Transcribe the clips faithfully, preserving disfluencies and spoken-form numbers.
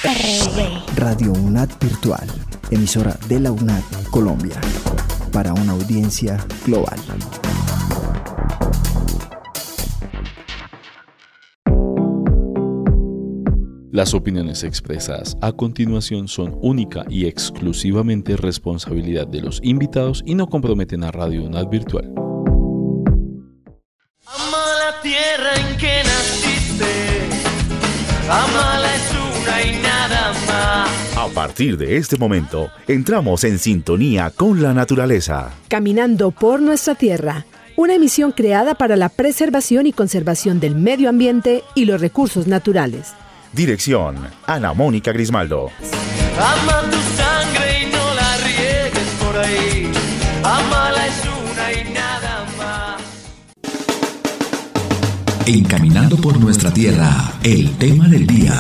Radio UNAD Virtual, emisora de la UNAD Colombia, para una audiencia global. Las opiniones expresadas a continuación son única y exclusivamente responsabilidad de los invitados y no comprometen a Radio UNAD Virtual. Ama la tierra en que naciste, amala es una y nada más. A partir de este momento, entramos en sintonía con la naturaleza. Caminando por nuestra tierra, una emisión creada para la preservación y conservación del medio ambiente y los recursos naturales. Dirección, Ana Mónica Grismaldo. Ama tu sangre y no la riegues por ahí. Amala es una y nada más. En Caminando por nuestra tierra, el tema del día.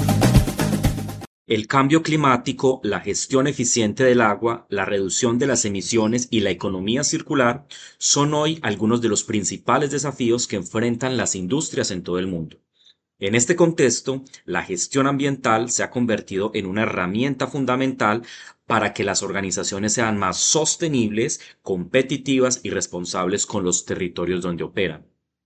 El cambio climático, la gestión eficiente del agua, la reducción de las emisiones y la economía circular son hoy algunos de los principales desafíos que enfrentan las industrias en todo el mundo. En este contexto, la gestión ambiental se ha convertido en una herramienta fundamental para que las organizaciones sean más sostenibles, competitivas y responsables con los territorios donde operan.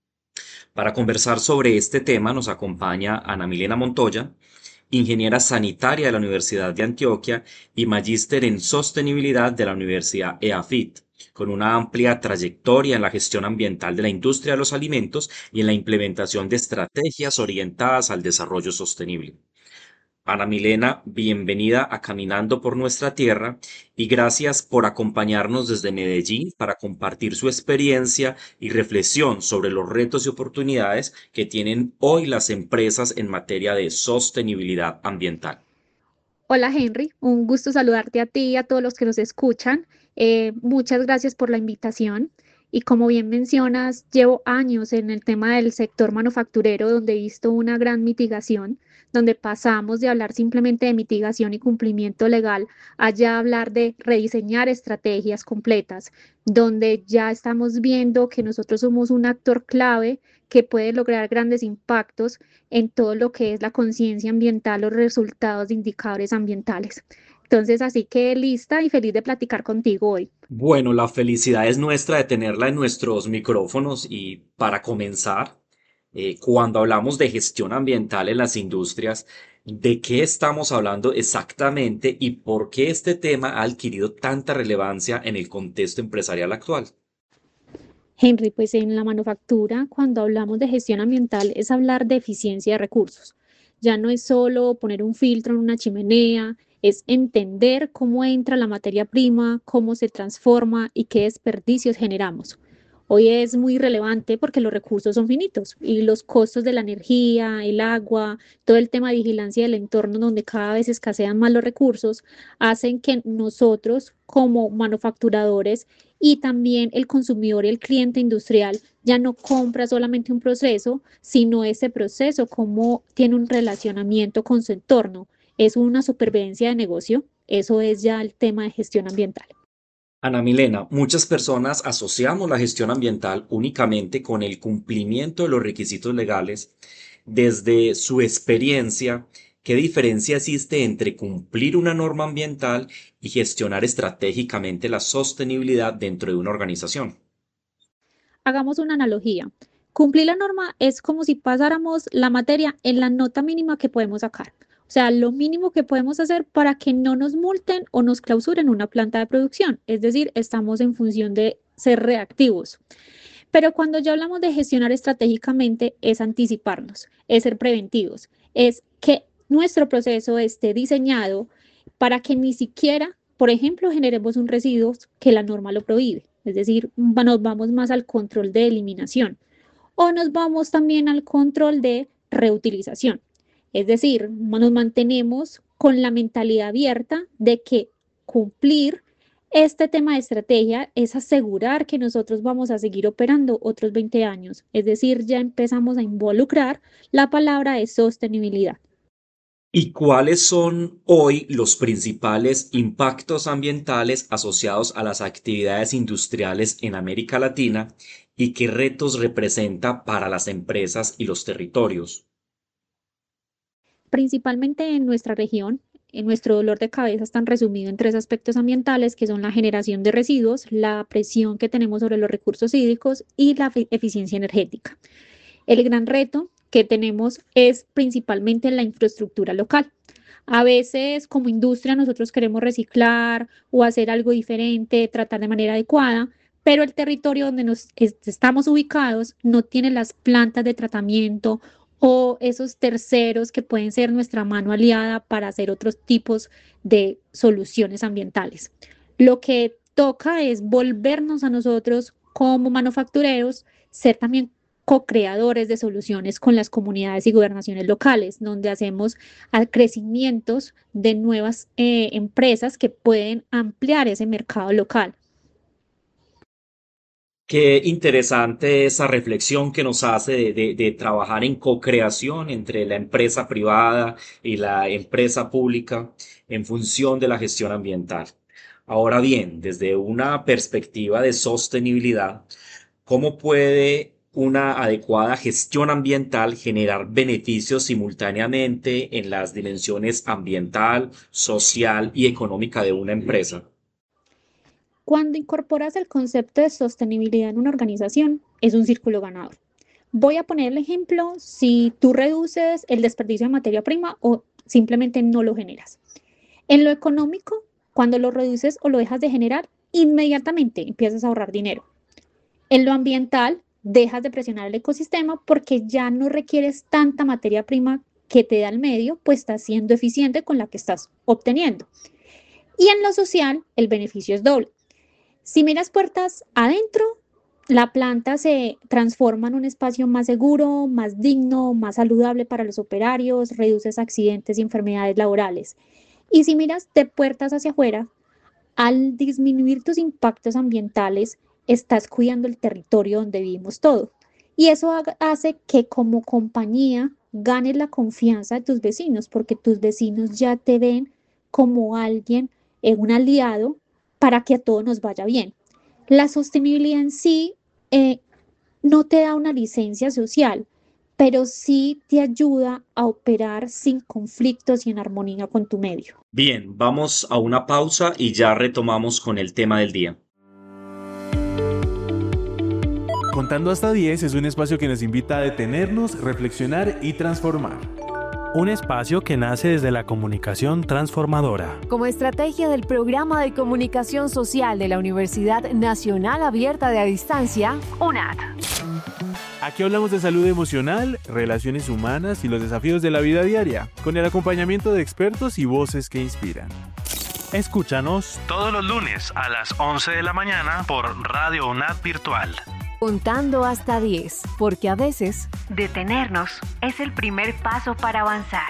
Para conversar sobre este tema nos acompaña Ana Milena Montoya, ingeniera sanitaria de la Universidad de Antioquia y magíster en sostenibilidad de la Universidad E A F I T, con una amplia trayectoria en la gestión ambiental de la industria de los alimentos y en la implementación de estrategias orientadas al desarrollo sostenible. Ana Milena, bienvenida a Caminando por nuestra tierra y gracias por acompañarnos desde Medellín para compartir su experiencia y reflexión sobre los retos y oportunidades que tienen hoy las empresas en materia de sostenibilidad ambiental. Hola Henry, un gusto saludarte a ti y a todos los que nos escuchan. Eh, muchas gracias por la invitación. Y como bien mencionas, llevo años en el tema del sector manufacturero donde he visto una gran mitigación, donde pasamos de hablar simplemente de mitigación y cumplimiento legal a ya hablar de rediseñar estrategias completas, donde ya estamos viendo que nosotros somos un actor clave que puede lograr grandes impactos en todo lo que es la conciencia ambiental, los resultados de indicadores ambientales. Entonces, así que lista y feliz de platicar contigo hoy. Bueno, la felicidad es nuestra de tenerla en nuestros micrófonos y para comenzar, eh, cuando hablamos de gestión ambiental en las industrias, ¿de qué estamos hablando exactamente y por qué este tema ha adquirido tanta relevancia en el contexto empresarial actual? Henry, pues en la manufactura, cuando hablamos de gestión ambiental, es hablar de eficiencia de recursos. Ya no es solo poner un filtro en una chimenea, es entender cómo entra la materia prima, cómo se transforma y qué desperdicios generamos. Hoy es muy relevante porque los recursos son finitos y los costos de la energía, el agua, todo el tema de vigilancia del entorno donde cada vez escasean más los recursos, hacen que nosotros como manufacturadores y también el consumidor y el cliente industrial ya no compra solamente un proceso, sino ese proceso cómo tiene un relacionamiento con su entorno. Es una supervivencia de negocio, eso es ya el tema de gestión ambiental. Ana Milena, muchas personas asociamos la gestión ambiental únicamente con el cumplimiento de los requisitos legales. Desde su experiencia, ¿qué diferencia existe entre cumplir una norma ambiental y gestionar estratégicamente la sostenibilidad dentro de una organización? Hagamos una analogía. Cumplir la norma es como si pasáramos la materia en la nota mínima que podemos sacar. O sea, lo mínimo que podemos hacer para que no nos multen o nos clausuren una planta de producción. Es decir, estamos en función de ser reactivos. Pero cuando ya hablamos de gestionar estratégicamente, es anticiparnos, es ser preventivos, es que nuestro proceso esté diseñado para que ni siquiera, por ejemplo, generemos un residuo que la norma lo prohíbe. Es decir, nos vamos más al control de eliminación o nos vamos también al control de reutilización. Es decir, nos mantenemos con la mentalidad abierta de que cumplir este tema de estrategia es asegurar que nosotros vamos a seguir operando otros veinte años. Es decir, ya empezamos a involucrar la palabra de sostenibilidad. ¿Y cuáles son hoy los principales impactos ambientales asociados a las actividades industriales en América Latina y qué retos representa para las empresas y los territorios? principalmente en nuestra región, en nuestro dolor de cabeza están resumidos en tres aspectos ambientales, que son la generación de residuos, la presión que tenemos sobre los recursos hídricos y la eficiencia energética. El gran reto que tenemos es principalmente en la infraestructura local. A veces, como industria, nosotros queremos reciclar o hacer algo diferente, tratar de manera adecuada, pero el territorio donde nos estamos ubicados no tiene las plantas de tratamiento o esos terceros que pueden ser nuestra mano aliada para hacer otros tipos de soluciones ambientales. Lo que toca es volvernos a nosotros como manufactureros, ser también co-creadores de soluciones con las comunidades y gobernaciones locales, donde hacemos crecimientos de nuevas eh, empresas que pueden ampliar ese mercado local. Qué interesante esa reflexión que nos hace de, de, de trabajar en co-creación entre la empresa privada y la empresa pública en función de la gestión ambiental. Ahora bien, desde una perspectiva de sostenibilidad, ¿cómo puede una adecuada gestión ambiental generar beneficios simultáneamente en las dimensiones ambiental, social y económica de una empresa? Cuando incorporas el concepto de sostenibilidad en una organización, es un círculo ganador. Voy a poner el ejemplo si tú reduces el desperdicio de materia prima o simplemente no lo generas. En lo económico, cuando lo reduces o lo dejas de generar, inmediatamente empiezas a ahorrar dinero. En lo ambiental, dejas de presionar el ecosistema porque ya no requieres tanta materia prima que te da el medio, pues estás siendo eficiente con la que estás obteniendo. Y en lo social, el beneficio es doble. Si miras puertas adentro, la planta se transforma en un espacio más seguro, más digno, más saludable para los operarios, reduces accidentes y enfermedades laborales. Y si miras de puertas hacia afuera, al disminuir tus impactos ambientales, estás cuidando el territorio donde vivimos todos. Y eso hace que como compañía ganes la confianza de tus vecinos, porque tus vecinos ya te ven como alguien, eh, un aliado, para que a todos nos vaya bien. La sostenibilidad en sí eh, no te da una licencia social, pero sí te ayuda a operar sin conflictos y en armonía con tu medio. Bien, vamos a una pausa y ya retomamos con el tema del día. Contando hasta diez es un espacio que nos invita a detenernos, reflexionar y transformar. Un espacio que nace desde la comunicación transformadora. Como estrategia del Programa de Comunicación Social de la Universidad Nacional Abierta de a Distancia, U N A D. Aquí hablamos de salud emocional, relaciones humanas y los desafíos de la vida diaria, con el acompañamiento de expertos y voces que inspiran. Escúchanos todos los lunes a las once de la mañana por Radio U N A D Virtual. Contando hasta diez, porque a veces detenernos es el primer paso para avanzar.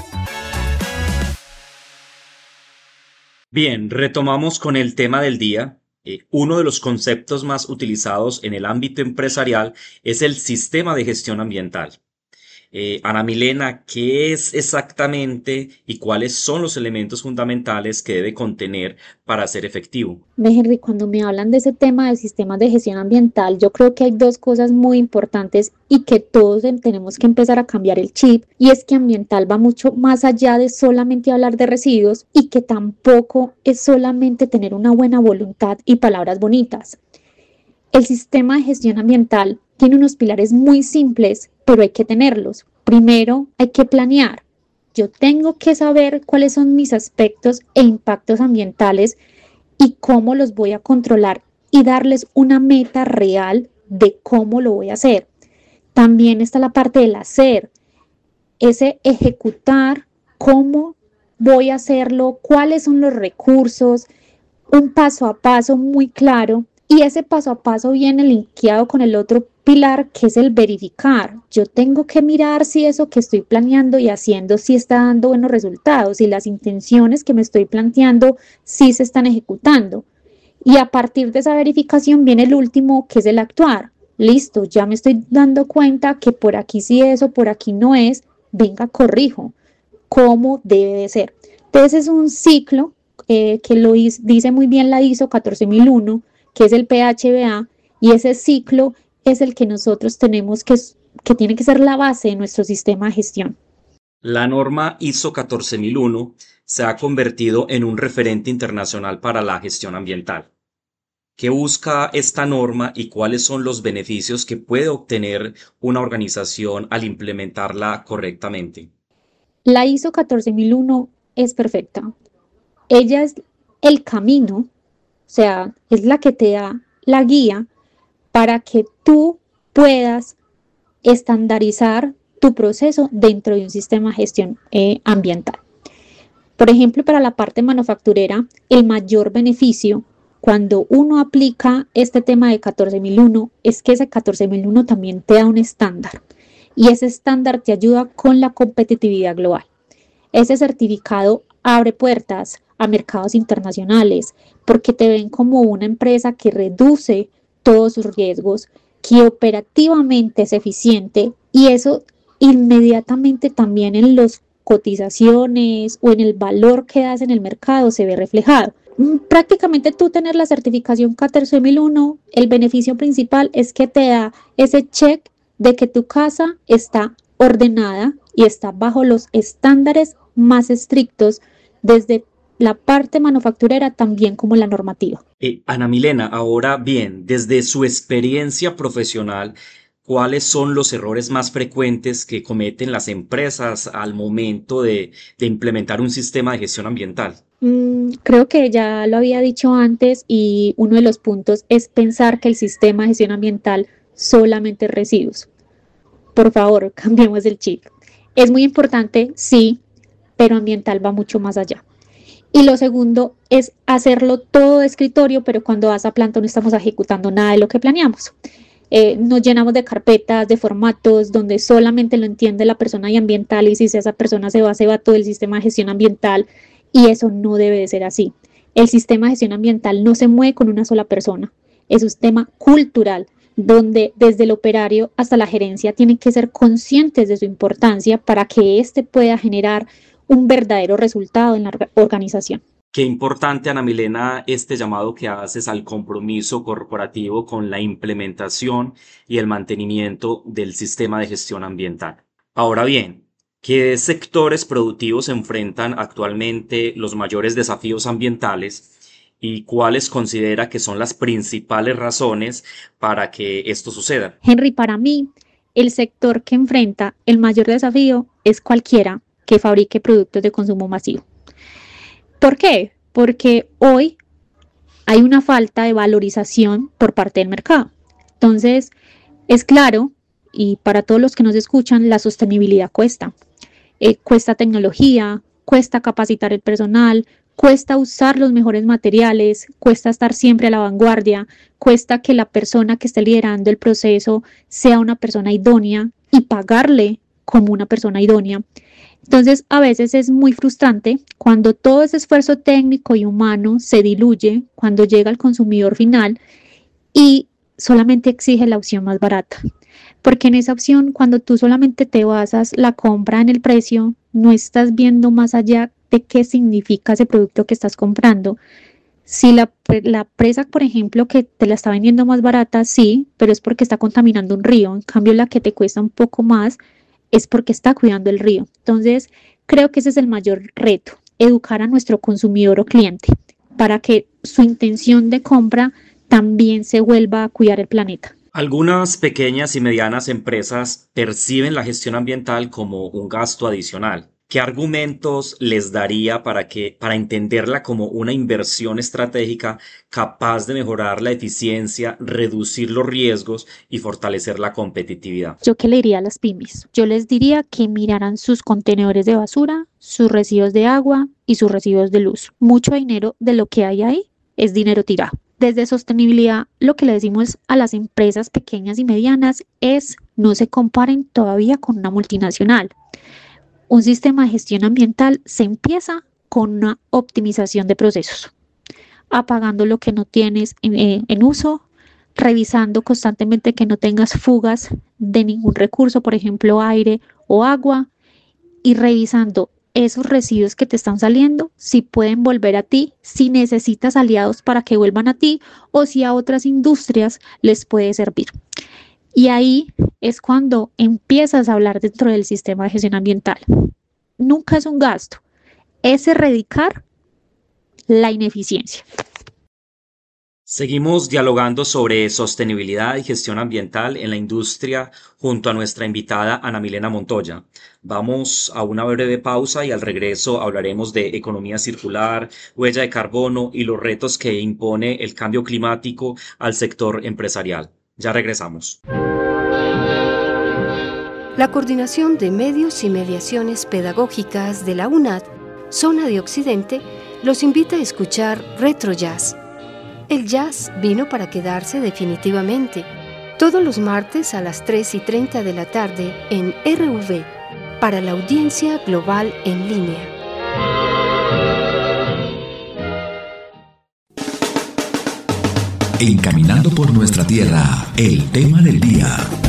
Bien, retomamos con el tema del día. Eh, uno de los conceptos más utilizados en el ámbito empresarial es el sistema de gestión ambiental. Eh, Ana Milena, ¿qué es exactamente y cuáles son los elementos fundamentales que debe contener para ser efectivo? Henry, cuando me hablan de ese tema del sistema de gestión ambiental, yo creo que hay dos cosas muy importantes y que todos tenemos que empezar a cambiar el chip, y es que ambiental va mucho más allá de solamente hablar de residuos y que tampoco es solamente tener una buena voluntad y palabras bonitas. El sistema de gestión ambiental tiene unos pilares muy simples, pero hay que tenerlos. Primero, hay que planear. Yo tengo que saber cuáles son mis aspectos e impactos ambientales y cómo los voy a controlar y darles una meta real de cómo lo voy a hacer. También está la parte del hacer, ese ejecutar, cómo voy a hacerlo, cuáles son los recursos, un paso a paso muy claro. Y ese paso a paso viene linkeado con el otro pilar, que es el verificar. Yo tengo que mirar si eso que estoy planeando y haciendo sí está dando buenos resultados, si las intenciones que me estoy planteando sí se están ejecutando. Y a partir de esa verificación viene el último, que es el actuar. Listo, ya me estoy dando cuenta que por aquí sí es o por aquí no es. Venga, corrijo. ¿Cómo debe de ser? Entonces es un ciclo eh, que lo dice muy bien la I S O catorce mil uno, que es el P H B A, y ese ciclo es el que nosotros tenemos que, que tiene que ser la base de nuestro sistema de gestión. La norma I S O catorce mil uno se ha convertido en un referente internacional para la gestión ambiental. ¿Qué busca esta norma y cuáles son los beneficios que puede obtener una organización al implementarla correctamente? La I S O catorce mil uno es perfecta. Ella es el camino, o sea, es la que te da la guía para que tú puedas estandarizar tu proceso dentro de un sistema de gestión eh, ambiental. Por ejemplo, para la parte manufacturera, el mayor beneficio cuando uno aplica este tema de catorce mil uno es que ese catorce mil uno también te da un estándar y ese estándar te ayuda con la competitividad global. Ese certificado abre puertas a mercados internacionales porque te ven como una empresa que reduce todos sus riesgos, que operativamente es eficiente y eso inmediatamente también en las cotizaciones o en el valor que das en el mercado se ve reflejado. Prácticamente tú tener la certificación catorce mil uno, el beneficio principal es que te da ese check de que tu casa está ordenada y está bajo los estándares más estrictos desde la parte manufacturera también como la normativa. Eh, Ana Milena, ahora bien, desde su experiencia profesional, ¿cuáles son los errores más frecuentes que cometen las empresas al momento de, de implementar un sistema de gestión ambiental? Mm, creo que ya lo había dicho antes y uno de los puntos es pensar que el sistema de gestión ambiental solamente es residuos. Por favor, cambiemos el chip. Es muy importante, sí, pero ambiental va mucho más allá. Y lo segundo es hacerlo todo de escritorio, pero cuando vas a planta no estamos ejecutando nada de lo que planeamos. Eh, nos llenamos de carpetas, de formatos, donde solamente lo entiende la persona de ambiental y si esa persona se va, se va todo el sistema de gestión ambiental y eso no debe de ser así. El sistema de gestión ambiental no se mueve con una sola persona, es un tema cultural, donde desde el operario hasta la gerencia tienen que ser conscientes de su importancia para que éste pueda generar un verdadero resultado en la organización. Qué importante, Ana Milena, este llamado que haces al compromiso corporativo con la implementación y el mantenimiento del sistema de gestión ambiental. Ahora bien, ¿qué sectores productivos enfrentan actualmente los mayores desafíos ambientales y cuáles considera que son las principales razones para que esto suceda? Henry, para mí, el sector que enfrenta el mayor desafío es cualquiera que fabrique productos de consumo masivo. ¿Por qué? Porque hoy hay una falta de valorización por parte del mercado. Entonces, es claro, y para todos los que nos escuchan, la sostenibilidad cuesta. Eh, cuesta tecnología, cuesta capacitar el personal, cuesta usar los mejores materiales, cuesta estar siempre a la vanguardia, cuesta que la persona que esté liderando el proceso sea una persona idónea y pagarle como una persona idónea. Entonces, a veces es muy frustrante cuando todo ese esfuerzo técnico y humano se diluye cuando llega al consumidor final y solamente exige la opción más barata. Porque en esa opción, cuando tú solamente te basas la compra en el precio, no estás viendo más allá de qué significa ese producto que estás comprando. Si la, la presa, por ejemplo, que te la está vendiendo más barata, sí, pero es porque está contaminando un río. En cambio, la que te cuesta un poco más es porque está cuidando el río. Entonces, creo que ese es el mayor reto, educar a nuestro consumidor o cliente para que su intención de compra también se vuelva a cuidar el planeta. Algunas pequeñas y medianas empresas perciben la gestión ambiental como un gasto adicional. ¿Qué argumentos les daría para que, para entenderla como una inversión estratégica capaz de mejorar la eficiencia, reducir los riesgos y fortalecer la competitividad? ¿Yo qué le diría a las pymes? Yo les diría que miraran sus contenedores de basura, sus residuos de agua y sus residuos de luz. Mucho dinero de lo que hay ahí es dinero tirado. Desde sostenibilidad, lo que le decimos a las empresas pequeñas y medianas es no se comparen todavía con una multinacional. Un sistema de gestión ambiental se empieza con una optimización de procesos, apagando lo que no tienes en, eh, en uso, revisando constantemente que no tengas fugas de ningún recurso, por ejemplo aire o agua, y revisando esos residuos que te están saliendo, si pueden volver a ti, si necesitas aliados para que vuelvan a ti o si a otras industrias les puede servir. Y ahí es cuando empiezas a hablar dentro del sistema de gestión ambiental. nunca es un gasto, es erradicar la ineficiencia. Seguimos dialogando sobre sostenibilidad y gestión ambiental en la industria junto a nuestra invitada Ana Milena Montoya. Vamos a una breve pausa y al regreso hablaremos de economía circular, huella de carbono y los retos que impone el cambio climático al sector empresarial. Ya regresamos. La Coordinación de Medios y Mediaciones Pedagógicas de la UNAD, Zona de Occidente, los invita a escuchar Retro Jazz. El jazz vino para quedarse definitivamente, todos los martes a las tres y treinta de la tarde en R V, para la audiencia global en línea. En Caminando por Nuestra Tierra, el tema del día.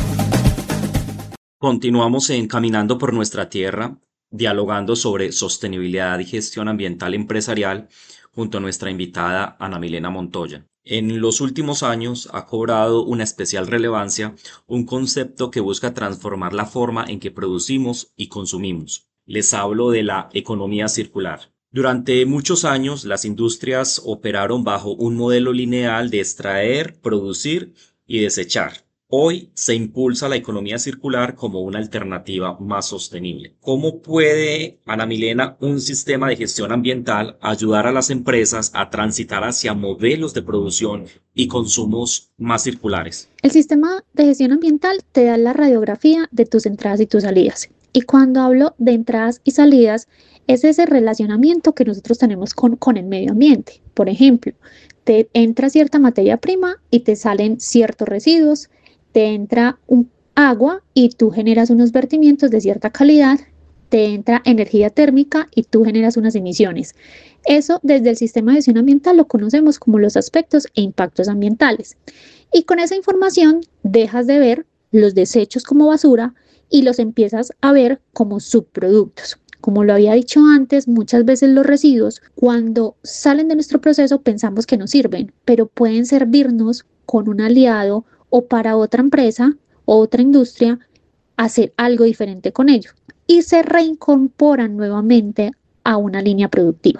Continuamos en Caminando por Nuestra Tierra, dialogando sobre sostenibilidad y gestión ambiental empresarial junto a nuestra invitada Ana Milena Montoya. En los últimos años ha cobrado una especial relevancia un concepto que busca transformar la forma en que producimos y consumimos. Les hablo de la economía circular. Durante muchos años, las industrias operaron bajo un modelo lineal de extraer, producir y desechar. Hoy se impulsa la economía circular como una alternativa más sostenible. ¿Cómo puede, Ana Milena, un sistema de gestión ambiental ayudar a las empresas a transitar hacia modelos de producción y consumos más circulares? El sistema de gestión ambiental te da la radiografía de tus entradas y tus salidas. Y cuando hablo de entradas y salidas, es ese relacionamiento que nosotros tenemos con, con el medio ambiente. Por ejemplo, te entra cierta materia prima y te salen ciertos residuos, te entra un agua y tú generas unos vertimientos de cierta calidad, te entra energía térmica y tú generas unas emisiones. Eso desde el sistema de gestión ambiental lo conocemos como los aspectos e impactos ambientales. Y con esa información dejas de ver los desechos como basura y los empiezas a ver como subproductos. Como lo había dicho antes, muchas veces los residuos, cuando salen de nuestro proceso, pensamos que no sirven, pero pueden servirnos con un aliado o para otra empresa o otra industria hacer algo diferente con ello y se reincorporan nuevamente a una línea productiva.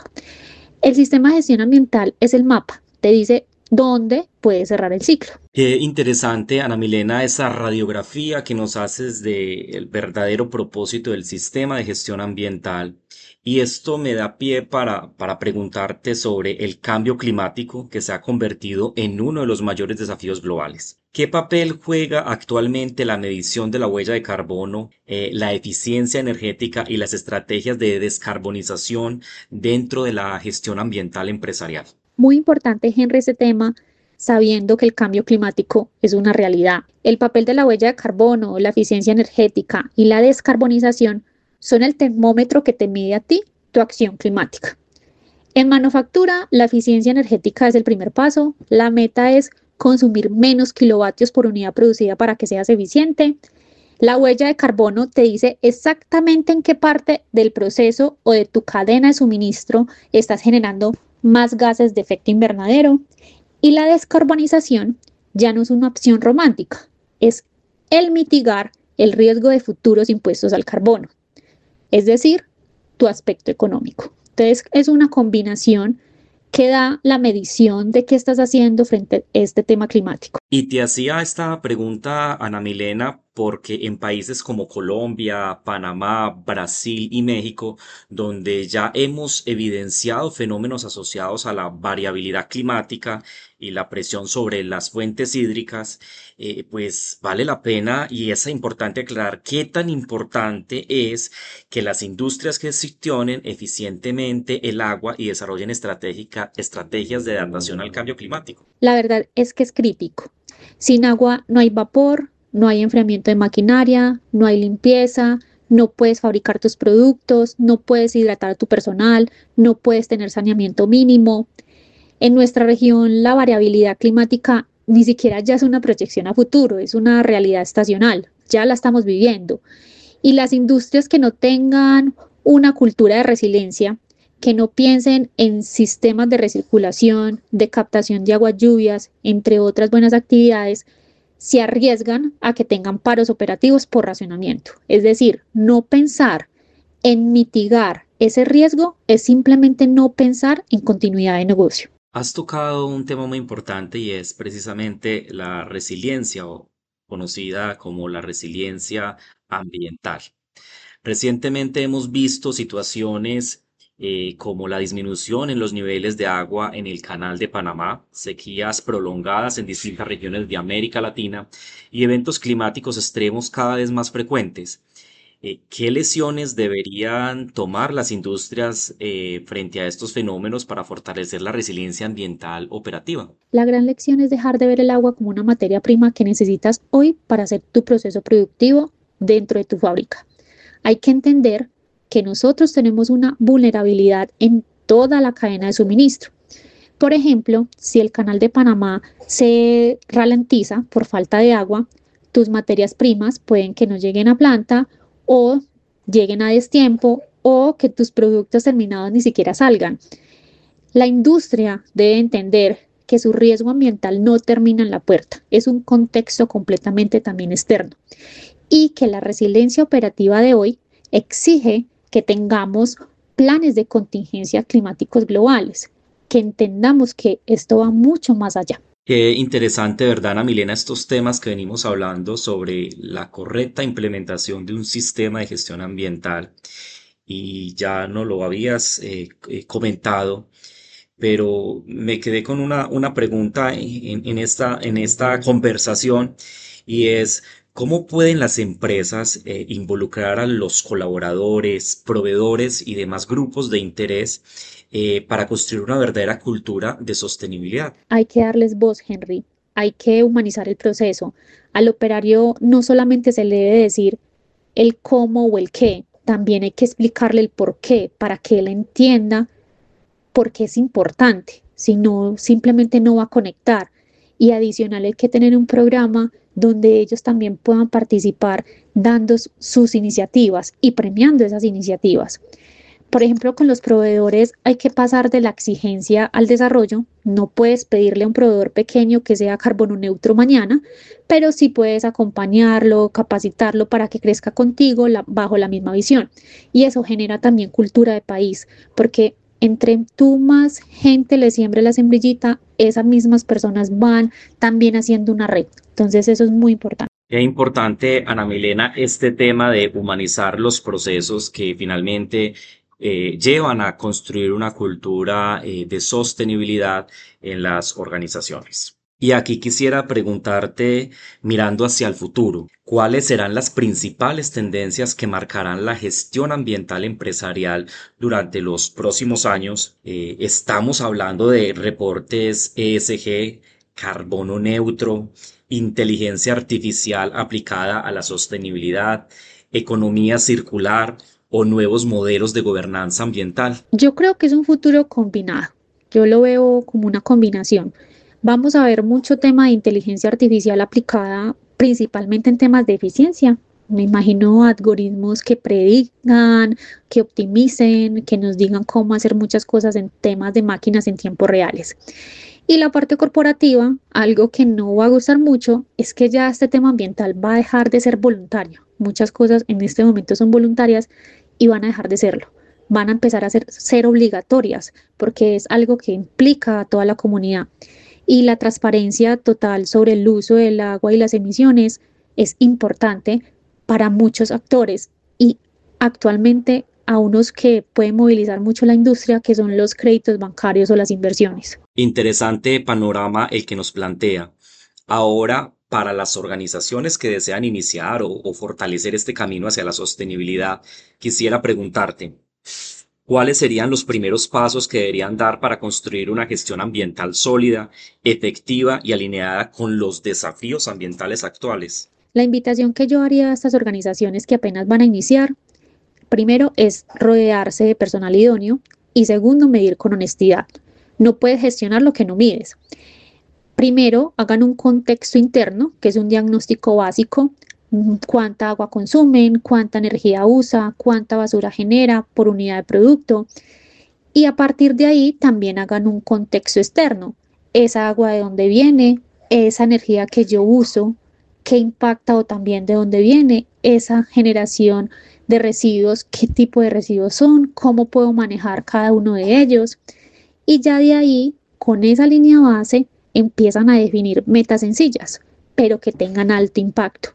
El sistema de gestión ambiental es el mapa, te dice dónde puede cerrar el ciclo. Qué interesante, Ana Milena, esa radiografía que nos haces del verdadero propósito del sistema de gestión ambiental. Y esto me da pie para, para preguntarte sobre el cambio climático que se ha convertido en uno de los mayores desafíos globales. ¿Qué papel juega actualmente la medición de la huella de carbono, eh, la eficiencia energética y las estrategias de descarbonización dentro de la gestión ambiental empresarial? Muy importante, Henry, ese tema, sabiendo que el cambio climático es una realidad. El papel de la huella de carbono, la eficiencia energética y la descarbonización son el termómetro que te mide a ti tu acción climática. En manufactura, la eficiencia energética es el primer paso. La meta es consumir menos kilovatios por unidad producida para que seas eficiente. La huella de carbono te dice exactamente en qué parte del proceso o de tu cadena de suministro estás generando más gases de efecto invernadero. Y la descarbonización ya no es una opción romántica, es el mitigar el riesgo de futuros impuestos al carbono, es decir, tu aspecto económico. Entonces, es una combinación que da la medición de qué estás haciendo frente a este tema climático. Y te hacía esta pregunta, Ana Milena, porque en países como Colombia, Panamá, Brasil y México, donde ya hemos evidenciado fenómenos asociados a la variabilidad climática y la presión sobre las fuentes hídricas, eh, pues vale la pena y es importante aclarar qué tan importante es que las industrias gestionen eficientemente el agua y desarrollen estratégica, estrategias de adaptación al cambio climático. La verdad es que es crítico. Sin agua no hay vapor, no hay enfriamiento de maquinaria, no hay limpieza, no puedes fabricar tus productos, no puedes hidratar a tu personal, no puedes tener saneamiento mínimo. En nuestra región la variabilidad climática ni siquiera ya es una proyección a futuro, es una realidad estacional, ya la estamos viviendo. Y las industrias que no tengan una cultura de resiliencia, que no piensen en sistemas de recirculación, de captación de aguas lluvias, entre otras buenas actividades, se arriesgan a que tengan paros operativos por racionamiento. Es decir, no pensar en mitigar ese riesgo es simplemente no pensar en continuidad de negocio. Has tocado un tema muy importante y es precisamente la resiliencia o conocida como la resiliencia ambiental. Recientemente hemos visto situaciones eh, como la disminución en los niveles de agua en el Canal de Panamá, sequías prolongadas en distintas regiones de América Latina y eventos climáticos extremos cada vez más frecuentes. Eh, ¿qué lesiones deberían tomar las industrias eh, frente a estos fenómenos para fortalecer la resiliencia ambiental operativa? La gran lección es dejar de ver el agua como una materia prima que necesitas hoy para hacer tu proceso productivo dentro de tu fábrica. Hay que entender que nosotros tenemos una vulnerabilidad en toda la cadena de suministro. Por ejemplo, si el Canal de Panamá se ralentiza por falta de agua, tus materias primas pueden que no lleguen a planta o lleguen a destiempo o que tus productos terminados ni siquiera salgan. La industria debe entender que su riesgo ambiental no termina en la puerta, es un contexto completamente también externo y que la resiliencia operativa de hoy exige que tengamos planes de contingencia climáticos globales, que entendamos que esto va mucho más allá. Qué interesante, ¿verdad, Ana Milena? Estos temas que venimos hablando sobre la correcta implementación de un sistema de gestión ambiental y ya no lo habías eh, eh, comentado, pero me quedé con una, una pregunta en, en esta, en esta conversación y es, ¿cómo pueden las empresas eh, involucrar a los colaboradores, proveedores y demás grupos de interés eh, para construir una verdadera cultura de sostenibilidad? Hay que darles voz, Henry. Hay que humanizar el proceso. Al operario no solamente se le debe decir el cómo o el qué, también hay que explicarle el por qué, para que él entienda por qué es importante. Si no, simplemente no va a conectar. Y adicional hay que tener un programa donde ellos también puedan participar dando sus iniciativas y premiando esas iniciativas. Por ejemplo, con los proveedores hay que pasar de la exigencia al desarrollo. No puedes pedirle a un proveedor pequeño que sea carbono neutro mañana, pero sí puedes acompañarlo, capacitarlo para que crezca contigo la, bajo la misma visión. Y eso genera también cultura de país, porque entre tú más gente le siembre la sembrillita, esas mismas personas van también haciendo una red. Entonces eso es muy importante. Es importante, Ana Milena, este tema de humanizar los procesos que finalmente eh, llevan a construir una cultura eh, de sostenibilidad en las organizaciones. Y aquí quisiera preguntarte, mirando hacia el futuro, ¿cuáles serán las principales tendencias que marcarán la gestión ambiental empresarial durante los próximos años? Eh, estamos hablando de reportes E S G, carbono neutro, inteligencia artificial aplicada a la sostenibilidad, economía circular o nuevos modelos de gobernanza ambiental. Yo creo que es un futuro combinado. Yo lo veo como una combinación. Vamos a ver mucho tema de inteligencia artificial aplicada principalmente en temas de eficiencia. Me imagino algoritmos que predigan, que optimicen, que nos digan cómo hacer muchas cosas en temas de máquinas en tiempos reales. Y la parte corporativa, algo que no va a gustar mucho, es que ya este tema ambiental va a dejar de ser voluntario. Muchas cosas en este momento son voluntarias y van a dejar de serlo. Van a empezar a ser, ser obligatorias porque es algo que implica a toda la comunidad. Y la transparencia total sobre el uso del agua y las emisiones es importante para muchos actores y actualmente a unos que pueden movilizar mucho la industria, que son los créditos bancarios o las inversiones. Interesante panorama el que nos plantea. Ahora, para las organizaciones que desean iniciar o, o fortalecer este camino hacia la sostenibilidad, quisiera preguntarte, ¿cuáles serían los primeros pasos que deberían dar para construir una gestión ambiental sólida, efectiva y alineada con los desafíos ambientales actuales? La invitación que yo haría a estas organizaciones que apenas van a iniciar, primero es rodearse de personal idóneo y segundo, medir con honestidad. No puedes gestionar lo que no mides. Primero, hagan un contexto interno, que es un diagnóstico básico. Cuánta agua consumen, cuánta energía usa, cuánta basura genera por unidad de producto. Y a partir de ahí también hagan un contexto externo. Esa agua de dónde viene, esa energía que yo uso, qué impacta o también de dónde viene esa generación de residuos, qué tipo de residuos son, cómo puedo manejar cada uno de ellos. Y ya de ahí, con esa línea base, empiezan a definir metas sencillas, pero que tengan alto impacto.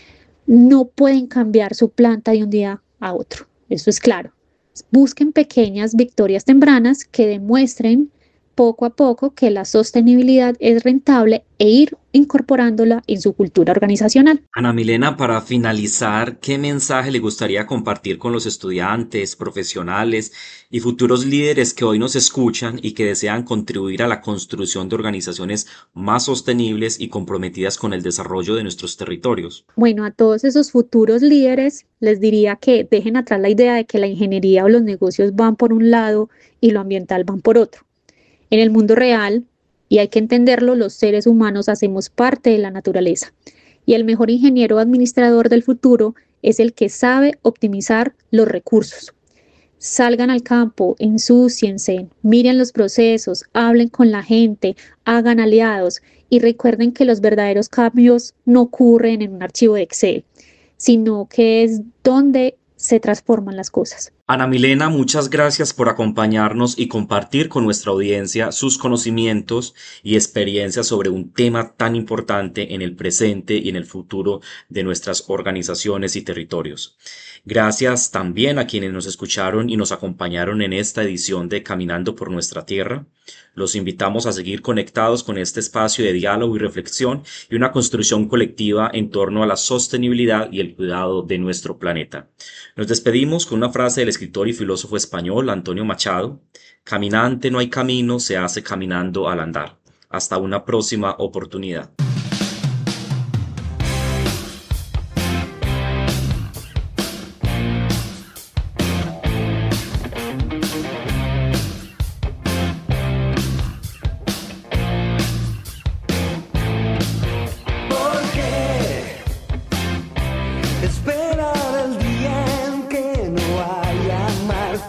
No pueden cambiar su planta de un día a otro, eso es claro. Busquen pequeñas victorias tempranas que demuestren poco a poco que la sostenibilidad es rentable e ir incorporándola en su cultura organizacional. Ana Milena, para finalizar, ¿qué mensaje le gustaría compartir con los estudiantes, profesionales y futuros líderes que hoy nos escuchan y que desean contribuir a la construcción de organizaciones más sostenibles y comprometidas con el desarrollo de nuestros territorios? Bueno, a todos esos futuros líderes les diría que dejen atrás la idea de que la ingeniería o los negocios van por un lado y lo ambiental van por otro. En el mundo real, y hay que entenderlo, los seres humanos hacemos parte de la naturaleza y el mejor ingeniero o administrador del futuro es el que sabe optimizar los recursos. Salgan al campo, ensúciense, miren los procesos, hablen con la gente, hagan aliados y recuerden que los verdaderos cambios no ocurren en un archivo de Excel, sino que es donde se transforman las cosas. Ana Milena, muchas gracias por acompañarnos y compartir con nuestra audiencia sus conocimientos y experiencias sobre un tema tan importante en el presente y en el futuro de nuestras organizaciones y territorios. Gracias también a quienes nos escucharon y nos acompañaron en esta edición de Caminando por Nuestra Tierra. Los invitamos a seguir conectados con este espacio de diálogo y reflexión y una construcción colectiva en torno a la sostenibilidad y el cuidado de nuestro planeta. Nos despedimos con una frase del escritor y filósofo español Antonio Machado: caminante no hay camino, se hace caminando al andar. Hasta una próxima oportunidad.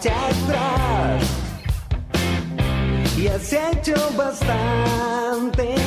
Y has hecho bastante